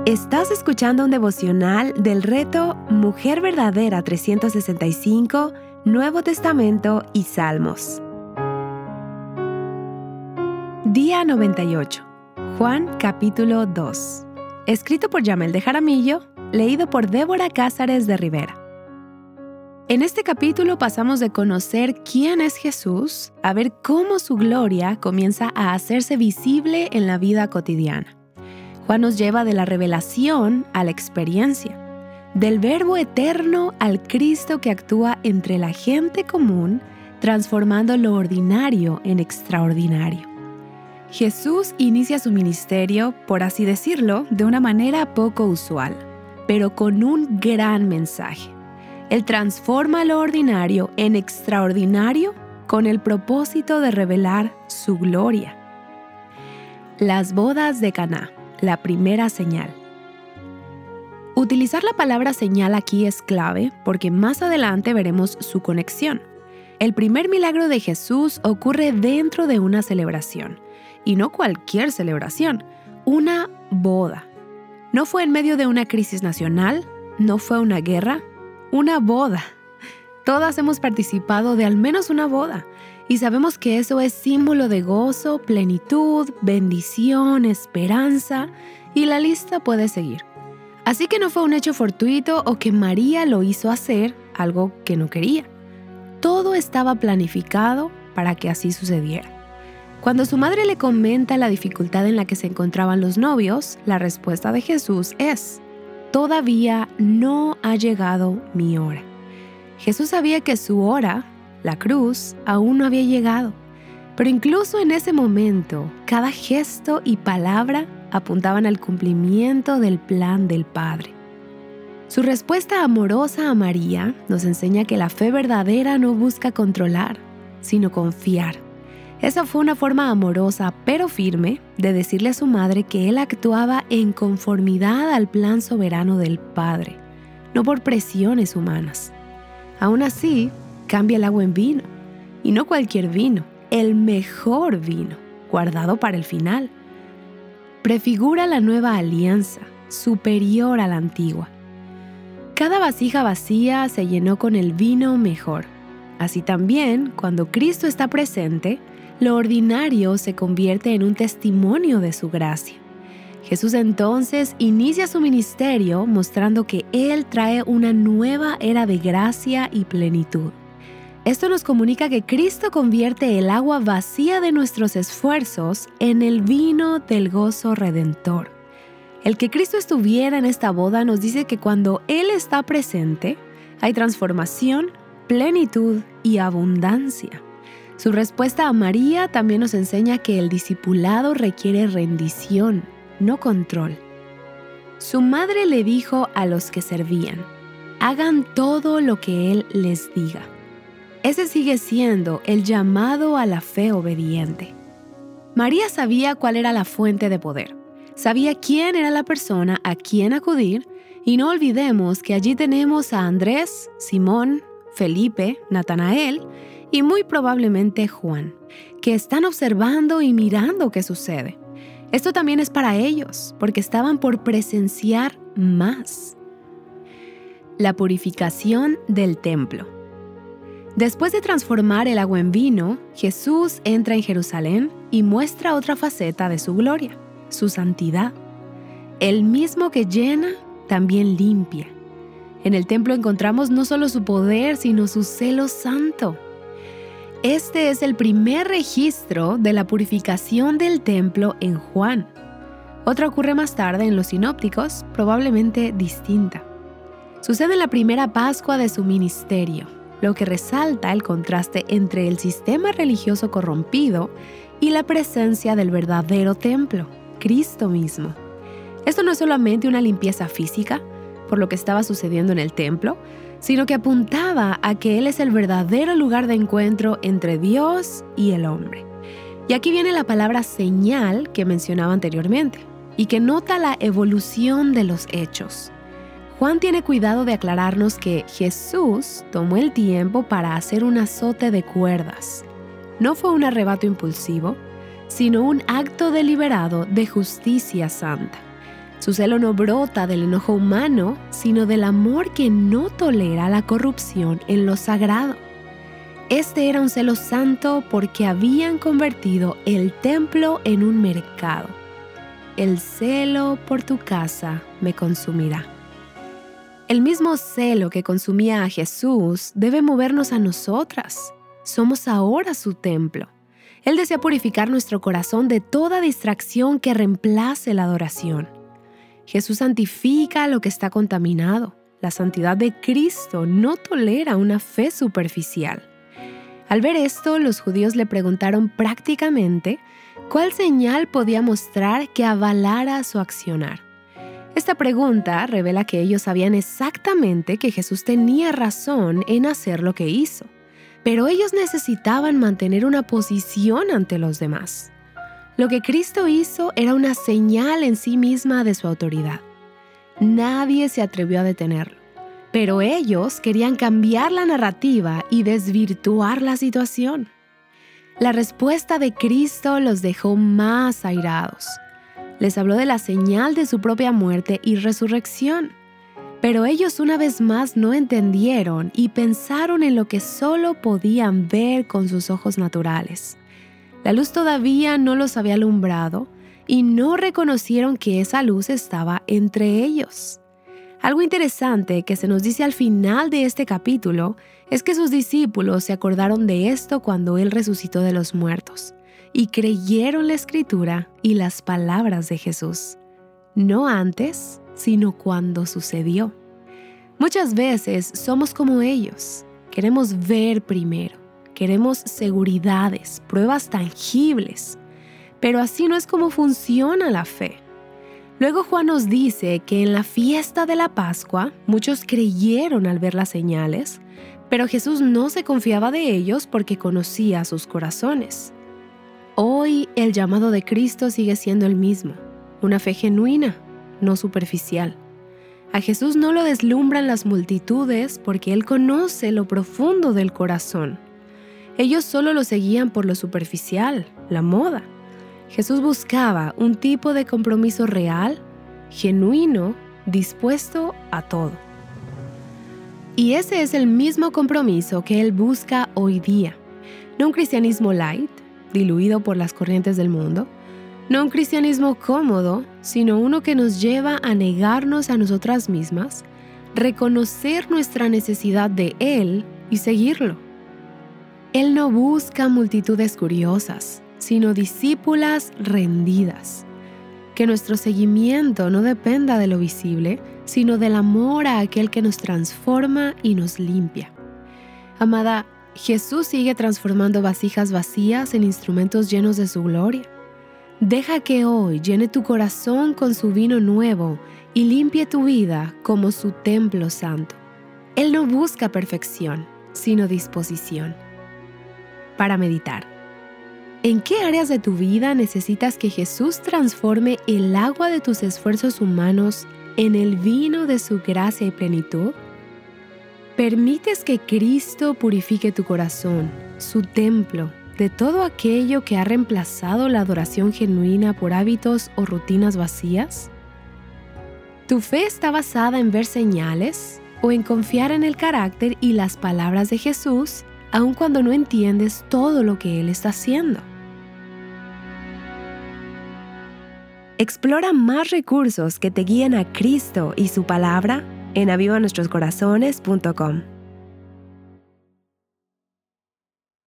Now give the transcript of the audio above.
Estás escuchando un devocional del reto Mujer Verdadera 365, Nuevo Testamento y Salmos. Día 98. Juan capítulo 2. Escrito por Yamel de Jaramillo, leído por Débora Cázares de Rivera. En este capítulo pasamos de conocer quién es Jesús a ver cómo su gloria comienza a hacerse visible en la vida cotidiana. Juan nos lleva de la revelación a la experiencia, del Verbo eterno al Cristo que actúa entre la gente común, transformando lo ordinario en extraordinario. Jesús inicia su ministerio, por así decirlo, de una manera poco usual, pero con un gran mensaje. Él transforma lo ordinario en extraordinario con el propósito de revelar su gloria. Las bodas de Caná. La primera señal. Utilizar la palabra señal aquí es clave porque más adelante veremos su conexión. El primer milagro de Jesús ocurre dentro de una celebración, y no cualquier celebración, una boda. No fue en medio de una crisis nacional, no fue una guerra, una boda. Todas hemos participado de al menos una boda. Y sabemos que eso es símbolo de gozo, plenitud, bendición, esperanza, y la lista puede seguir. Así que no fue un hecho fortuito o que María lo hizo hacer algo que no quería. Todo estaba planificado para que así sucediera. Cuando su madre le comenta la dificultad en la que se encontraban los novios, la respuesta de Jesús es: «Todavía no ha llegado mi hora». Jesús sabía que su hora, la cruz, aún no había llegado, pero incluso en ese momento, cada gesto y palabra apuntaban al cumplimiento del plan del Padre. Su respuesta amorosa a María nos enseña que la fe verdadera no busca controlar, sino confiar. Esa fue una forma amorosa pero firme de decirle a su madre que él actuaba en conformidad al plan soberano del Padre, no por presiones humanas. Aún así, cambia el agua en vino, y no cualquier vino, el mejor vino, guardado para el final. Prefigura la nueva alianza, superior a la antigua. Cada vasija vacía se llenó con el vino mejor. Así también, cuando Cristo está presente, lo ordinario se convierte en un testimonio de su gracia. Jesús entonces inicia su ministerio mostrando que Él trae una nueva era de gracia y plenitud. Esto nos comunica que Cristo convierte el agua vacía de nuestros esfuerzos en el vino del gozo redentor. El que Cristo estuviera en esta boda nos dice que cuando Él está presente, hay transformación, plenitud y abundancia. Su respuesta a María también nos enseña que el discipulado requiere rendición, no control. Su madre le dijo a los que servían: «Hagan todo lo que Él les diga». Ese sigue siendo el llamado a la fe obediente. María sabía cuál era la fuente de poder. Sabía quién era la persona a quien acudir, y no olvidemos que allí tenemos a Andrés, Simón, Felipe, Natanael y muy probablemente Juan, que están observando y mirando qué sucede. Esto también es para ellos, porque estaban por presenciar más. La purificación del templo. Después de transformar el agua en vino, Jesús entra en Jerusalén y muestra otra faceta de su gloria, su santidad. El mismo que llena, también limpia. En el templo encontramos no solo su poder, sino su celo santo. Este es el primer registro de la purificación del templo en Juan. Otra ocurre más tarde en los sinópticos, probablemente distinta. Sucede en la primera Pascua de su ministerio, lo que resalta el contraste entre el sistema religioso corrompido y la presencia del verdadero templo, Cristo mismo. Esto no es solamente una limpieza física, por lo que estaba sucediendo en el templo, sino que apuntaba a que Él es el verdadero lugar de encuentro entre Dios y el hombre. Y aquí viene la palabra señal que mencionaba anteriormente, y que nota la evolución de los hechos. Juan tiene cuidado de aclararnos que Jesús tomó el tiempo para hacer un azote de cuerdas. No fue un arrebato impulsivo, sino un acto deliberado de justicia santa. Su celo no brota del enojo humano, sino del amor que no tolera la corrupción en lo sagrado. Este era un celo santo porque habían convertido el templo en un mercado. El celo por tu casa me consumirá. El mismo celo que consumía a Jesús debe movernos a nosotras. Somos ahora su templo. Él desea purificar nuestro corazón de toda distracción que reemplace la adoración. Jesús santifica lo que está contaminado. La santidad de Cristo no tolera una fe superficial. Al ver esto, los judíos le preguntaron prácticamente cuál señal podía mostrar que avalara su accionar. Esta pregunta revela que ellos sabían exactamente que Jesús tenía razón en hacer lo que hizo, pero ellos necesitaban mantener una posición ante los demás. Lo que Cristo hizo era una señal en sí misma de su autoridad. Nadie se atrevió a detenerlo, pero ellos querían cambiar la narrativa y desvirtuar la situación. La respuesta de Cristo los dejó más airados. Les habló de la señal de su propia muerte y resurrección. Pero ellos una vez más no entendieron y pensaron en lo que solo podían ver con sus ojos naturales. La luz todavía no los había alumbrado y no reconocieron que esa luz estaba entre ellos. Algo interesante que se nos dice al final de este capítulo es que sus discípulos se acordaron de esto cuando Él resucitó de los muertos y creyeron la Escritura y las palabras de Jesús. No antes, sino cuando sucedió. Muchas veces somos como ellos. Queremos ver primero. Queremos seguridades, pruebas tangibles. Pero así no es como funciona la fe. Luego Juan nos dice que en la fiesta de la Pascua muchos creyeron al ver las señales, pero Jesús no se confiaba de ellos porque conocía sus corazones. Hoy el llamado de Cristo sigue siendo el mismo, una fe genuina, no superficial. A Jesús no lo deslumbran las multitudes porque Él conoce lo profundo del corazón. Ellos solo lo seguían por lo superficial, la moda. Jesús buscaba un tipo de compromiso real, genuino, dispuesto a todo. Y ese es el mismo compromiso que Él busca hoy día. No un cristianismo light, diluido por las corrientes del mundo. No un cristianismo cómodo, sino uno que nos lleva a negarnos a nosotras mismas, reconocer nuestra necesidad de Él y seguirlo. Él no busca multitudes curiosas, sino discípulas rendidas. Que nuestro seguimiento no dependa de lo visible, sino del amor a aquel que nos transforma y nos limpia. Amada, Jesús sigue transformando vasijas vacías en instrumentos llenos de su gloria. Deja que hoy llene tu corazón con su vino nuevo y limpie tu vida como su templo santo. Él no busca perfección, sino disposición. Para meditar. ¿En qué áreas de tu vida necesitas que Jesús transforme el agua de tus esfuerzos humanos en el vino de su gracia y plenitud? ¿Permites que Cristo purifique tu corazón, su templo, de todo aquello que ha reemplazado la adoración genuina por hábitos o rutinas vacías? ¿Tu fe está basada en ver señales o en confiar en el carácter y las palabras de Jesús, aun cuando no entiendes todo lo que Él está haciendo? Explora más recursos que te guíen a Cristo y su palabra en avivanuestroscorazones.com.